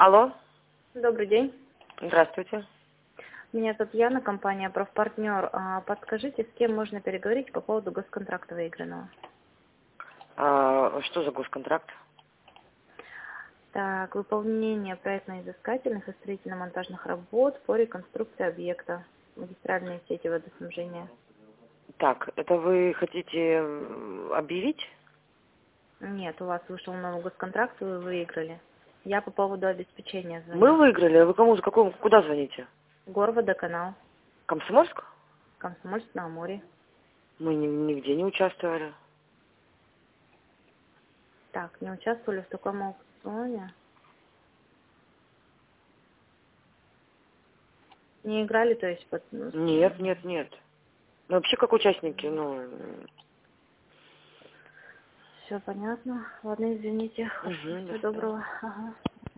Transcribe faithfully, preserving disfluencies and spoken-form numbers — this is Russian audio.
Алло. Добрый день. Здравствуйте. Меня зовут Яна, компания «Профпартнер». А, Подскажите, с кем можно переговорить по поводу госконтракта выигранного? А, что за госконтракт? Так, выполнение проектно-изыскательных и строительно-монтажных работ по реконструкции объекта. Магистральные сети водоснабжения. Так, это вы хотите м, объявить? Нет, у вас вышел новый госконтракт, вы выиграли. Я по поводу обеспечения звоню. Мы выиграли, а вы кому, за какому, куда звоните? Горводоканал, Комсомольск? Комсомольск-на-Амуре. Мы ни- нигде не участвовали. Так, не участвовали в таком аукционе? Не играли, то есть, под... ну, Нет, нет, нет. Ну, вообще, как участники, ну... м, Все понятно. Ладно, извините. Мгм, до Всего свидания. доброго. Ага.